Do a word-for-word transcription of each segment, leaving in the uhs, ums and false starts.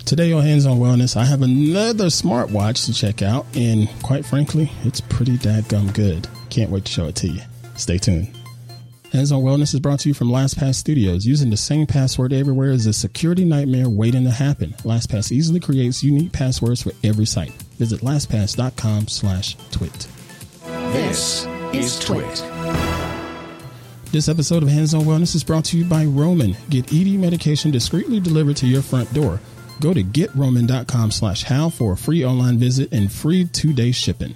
Today on Hands on Wellness, I have another smartwatch to check out, and quite frankly, it's pretty dadgum good. Can't wait to show it to you. Stay tuned. Hands on Wellness is brought to you from LastPass Studios. Using the same password everywhere is a security nightmare waiting to happen. LastPass easily creates unique passwords for every site. Visit lastpass.com slash twit. This is Twit. This episode of Hands on Wellness is brought to you by Roman. Get E D medication discreetly delivered to your front door. Go to getroman.com slash how for a free online visit and free two-day shipping.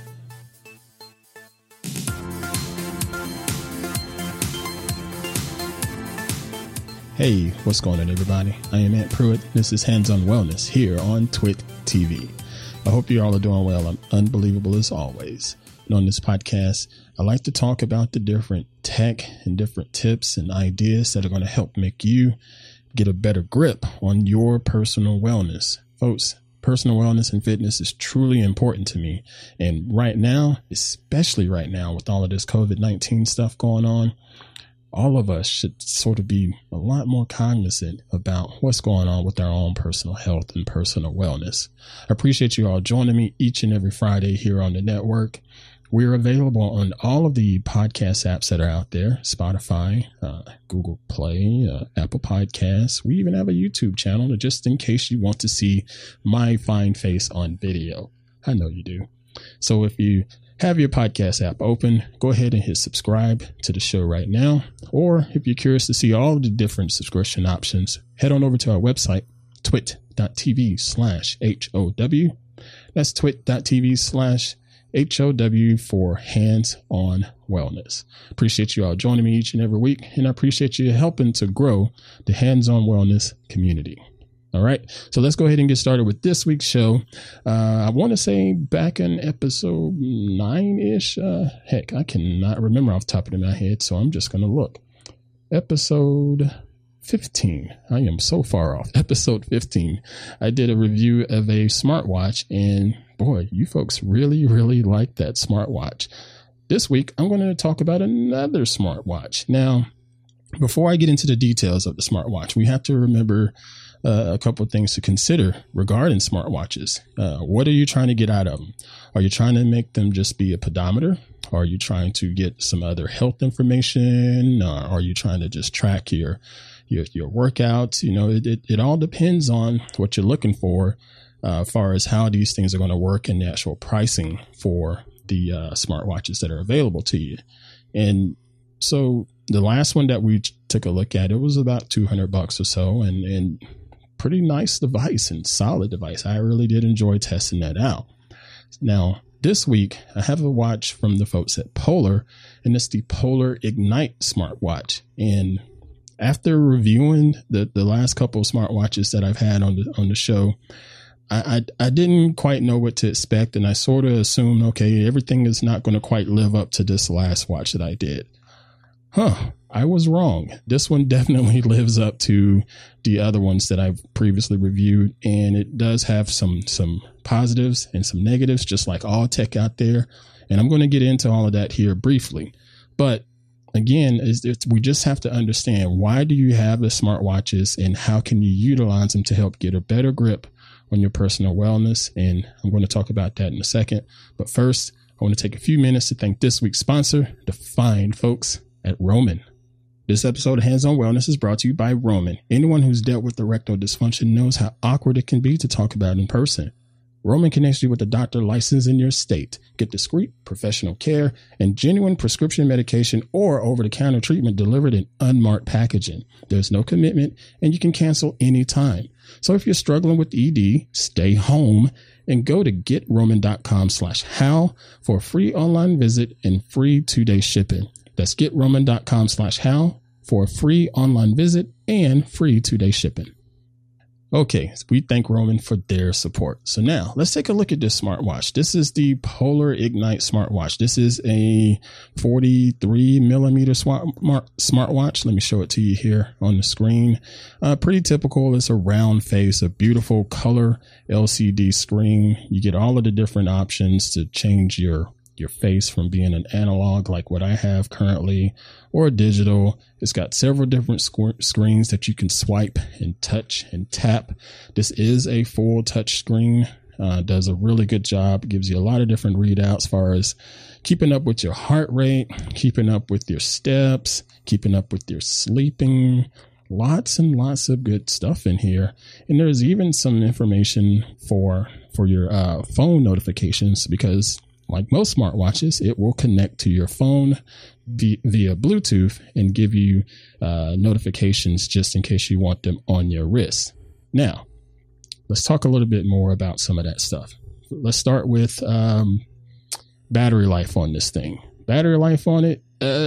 Hey, what's going on, everybody? I am Ant Pruitt. This is Hands on Wellness here on Twit T V. I hope you all are doing well. I'm unbelievable as always. And on this podcast, I like to talk about the different tech and different tips and ideas that are going to help make you get a better grip on your personal wellness. Folks, personal wellness and fitness is truly important to me. And right now, especially right now with all of this covid nineteen stuff going on, all of us should sort of be a lot more cognizant about what's going on with our own personal health and personal wellness. I appreciate you all joining me each and every Friday here on the network. We're available on all of the podcast apps that are out there, Spotify, uh, Google Play, uh, Apple Podcasts. We even have a YouTube channel just in case you want to see my fine face on video. I know you do. So if you have your podcast app open, go ahead and hit subscribe to the show right now. Or if you're curious to see all of the different subscription options, head on over to our website, twit.tv slash H-O-W. That's twit.tv slash H O W for Hands on Wellness. Appreciate you all joining me each and every week, and I appreciate you helping to grow the Hands on Wellness community. All right, so let's go ahead and get started with this week's show. Uh, I want to say back in episode nine-ish, uh, heck, I cannot remember off the top of my head, so I'm just going to look. Episode fifteen. I am so far off. Episode fifteen. I did a review of a smartwatch, and boy, you folks really, really like that smartwatch. This week, I'm going to talk about another smartwatch. Now, before I get into the details of the smartwatch, we have to remember Uh, a couple of things to consider regarding smartwatches. Uh, what are you trying to get out of them? Are you trying to make them just be a pedometer? Are you trying to get some other health information? Uh, are you trying to just track your your, your workouts? You know, it, it, it all depends on what you're looking for uh, as far as how these things are going to work and the actual pricing for the uh, smartwatches that are available to you. And so the last one that we took a look at, it was about two hundred bucks or so, and and pretty nice device and solid device. I really did enjoy testing that out. Now, this week, I have a watch from the folks at Polar, and it's the Polar Ignite smartwatch. And after reviewing the, the last couple of smartwatches that I've had on the on the show, I, I, I didn't quite know what to expect, and I sort of assumed, okay, everything is not going to quite live up to this last watch that I did. Huh, I was wrong. This one definitely lives up to the other ones that I've previously reviewed, and it does have some some positives and some negatives, just like all tech out there. And I'm going to get into all of that here briefly. But again, it's, it's, we just have to understand, why do you have the smartwatches, and how can you utilize them to help get a better grip on your personal wellness? And I'm going to talk about that in a second. But first, I want to take a few minutes to thank this week's sponsor, the fine folks at Roman. This episode of Hands on Wellness is brought to you by Roman. Anyone who's dealt with erectile dysfunction knows how awkward it can be to talk about in person. Roman connects you with a doctor licensed in your state. Get discreet, professional care, and genuine prescription medication or over-the-counter treatment delivered in unmarked packaging. There's no commitment, and you can cancel anytime. So if you're struggling with E D, stay home and go to getroman.com slash how for a free online visit and free two-day shipping. That's getroman.com slash how for a free online visit and free two-day shipping. Okay, so we thank Roman for their support. So now let's take a look at this smartwatch. This is the Polar Ignite smartwatch. This is a forty-three millimeter smart smartwatch. Let me show it to you here on the screen. Uh, pretty typical. It's a round face, a beautiful color L C D screen. You get all of the different options to change your your face from being an analog like what I have currently or digital. It's got several different sc- screens that you can swipe and touch and tap. This is a full touch screen. Uh, does a really good job. Gives you a lot of different readouts as far as keeping up with your heart rate, keeping up with your steps, keeping up with your sleeping. Lots and lots of good stuff in here. And there's even some information for for your uh, phone notifications, because like most smartwatches, it will connect to your phone via, via Bluetooth and give you uh, notifications just in case you want them on your wrist. Now, let's talk a little bit more about some of that stuff. Let's start with um, battery life on this thing. Battery life on it,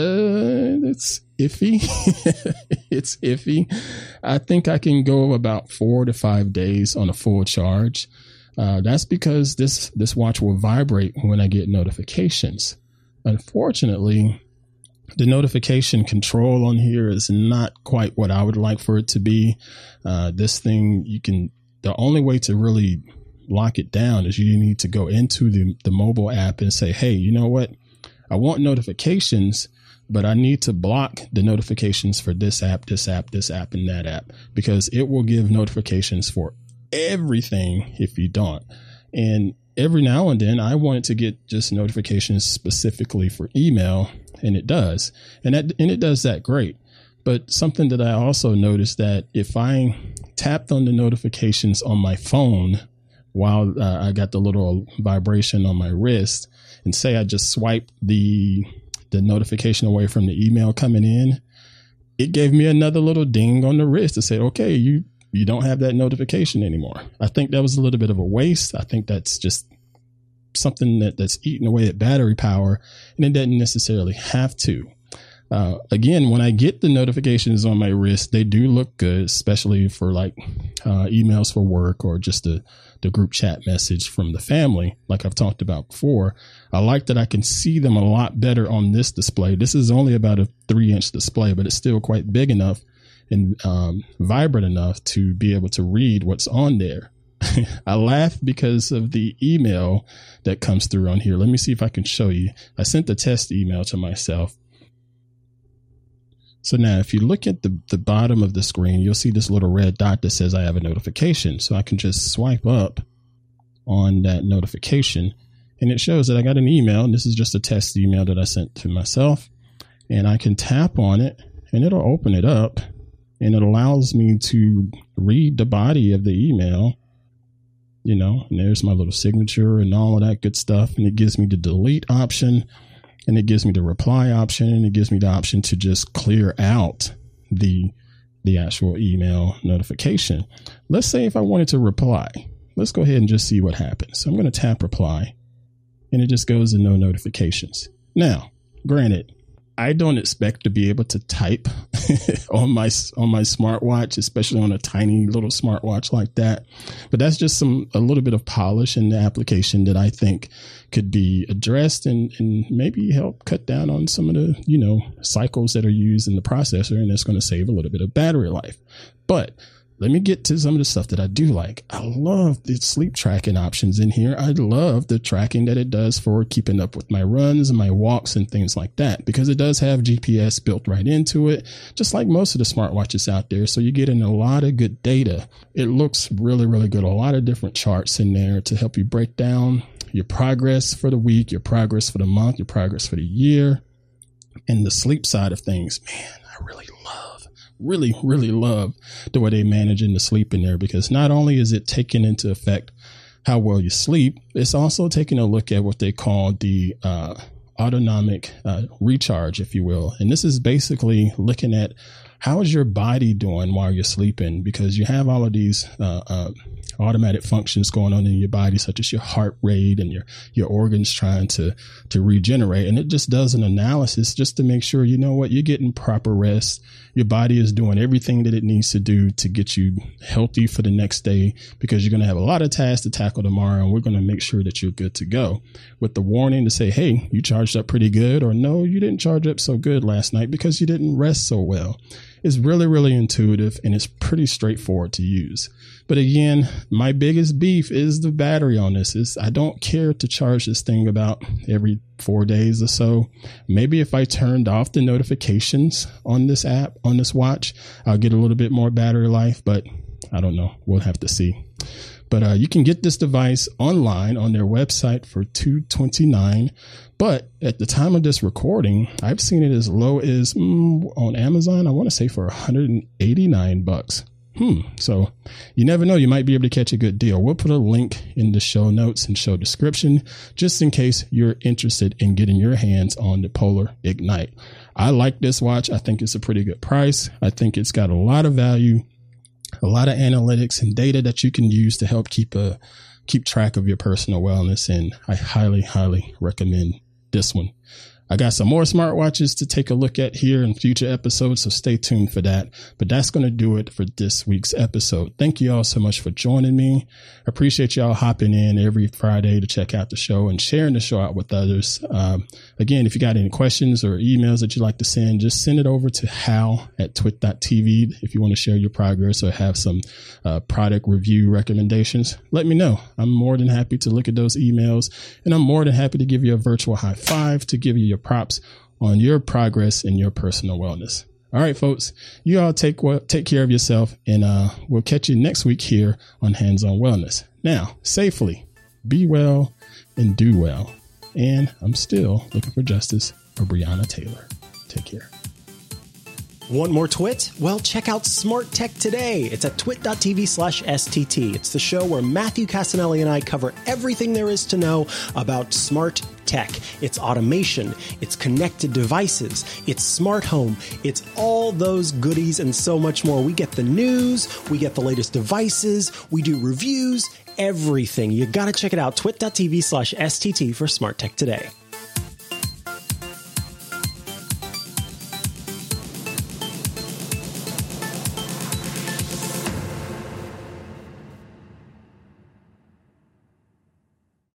uh, it's iffy. It's iffy. I think I can go about four to five days on a full charge. Uh, that's because this, this watch will vibrate when I get notifications. Unfortunately, the notification control on here is not quite what I would like for it to be. Uh, this thing, you can, the only way to really lock it down is you need to go into the, the mobile app and say, hey, you know what? I want notifications, but I need to block the notifications for this app, this app, this app, and that app, because it will give notifications for everything if you don't. And every now and then I want it to get just notifications specifically for email, and it does. And that, and it does that great. But something that I also noticed, that if I tapped on the notifications on my phone while uh, I got the little vibration on my wrist, and say I just swipe the the notification away from the email coming in, it gave me another little ding on the wrist to say, okay, you you don't have that notification anymore. I think that was a little bit of a waste. I think that's just something that, that's eating away at battery power, and it doesn't necessarily have to. Uh, again, when I get the notifications on my wrist, they do look good, especially for like uh, emails for work or just the, the group chat message from the family, like I've talked about before. I like that I can see them a lot better on this display. This is only about a three inch display, but it's still quite big enough and um, vibrant enough to be able to read what's on there. I laugh because of the email that comes through on here. Let me see if I can show you. I sent the test email to myself. So now if you look at the, the bottom of the screen, you'll see this little red dot that says I have a notification. So I can just swipe up on that notification, and it shows that I got an email. And this is just a test email that I sent to myself, and I can tap on it and it'll open it up, and it allows me to read the body of the email, you know, and there's my little signature and all of that good stuff. And it gives me the delete option. And it gives me the reply option, and it gives me the option to just clear out the the actual email notification. Let's say if I wanted to reply, let's go ahead and just see what happens. So I'm going to tap reply, and it just goes to no notifications. Now, granted, I don't expect to be able to type on my on my smartwatch, especially on a tiny little smartwatch like that. But that's just some a little bit of polish in the application that I think could be addressed and, and maybe help cut down on some of the, you know, cycles that are used in the processor, and that's going to save a little bit of battery life. But let me get to some of the stuff that I do like. I love the sleep tracking options in here. I love the tracking that it does for keeping up with my runs and my walks and things like that, because it does have G P S built right into it, just like most of the smartwatches out there. So you get in a lot of good data. It looks really, really good. A lot of different charts in there to help you break down your progress for the week, your progress for the month, your progress for the year. And the sleep side of things, man, I really love. Really, really love the way they managing the sleep in there, because not only is it taking into effect how well you sleep, it's also taking a look at what they call the uh, autonomic uh, recharge, if you will. And this is basically looking at how is your body doing while you're sleeping, because you have all of these uh, uh, automatic functions going on in your body, such as your heart rate and your, your organs trying to, to regenerate. And it just does an analysis just to make sure, you know what, you're getting proper rest. Your body is doing everything that it needs to do to get you healthy for the next day, because you're going to have a lot of tasks to tackle tomorrow, and we're going to make sure that you're good to go, with the warning to say, hey, you charged up pretty good, or no, you didn't charge up so good last night because you didn't rest so well. It's really, really intuitive and it's pretty straightforward to use. But again, my biggest beef is the battery on this. Is I don't care to charge this thing about every four days or so. Maybe if I turned off the notifications on this app, on this watch, I'll get a little bit more battery life, but I don't know. We'll have to see. But uh, you can get this device online on their website for two hundred twenty-nine dollars. But at the time of this recording, I've seen it as low as mm, on Amazon, I want to say for one hundred eighty-nine bucks. Hmm. So you never know. You might be able to catch a good deal. We'll put a link in the show notes and show description just in case you're interested in getting your hands on the Polar Ignite. I like this watch. I think it's a pretty good price. I think it's got a lot of value, a lot of analytics and data that you can use to help keep a keep track of your personal wellness. And I highly, highly recommend this one. I got some more smartwatches to take a look at here in future episodes, so stay tuned for that. But that's going to do it for this week's episode. Thank you all so much for joining me. I appreciate y'all hopping in every Friday to check out the show and sharing the show out with others. Um, again, if you got any questions or emails that you'd like to send, just send it over to hal at twit dot t v. If you want to share your progress or have some uh, product review recommendations, let me know. I'm more than happy to look at those emails, and I'm more than happy to give you a virtual high five to give you your props on your progress and your personal wellness. All right, folks, you all take take care of yourself, and uh, we'll catch you next week here on Hands on Wellness. Now, safely, be well and do well. And I'm still looking for justice for Breonna Taylor. Take care. Want more Twit? Well, check out Smart Tech Today. It's at twit dot t v slash S T T. It's the show where Matthew Casanelli and I cover everything there is to know about smart tech. It's automation, it's connected devices, it's smart home, it's all those goodies and so much more. We get the news, we get the latest devices, we do reviews, everything. You got to check it out. twit dot t v slash S T T for Smart Tech Today.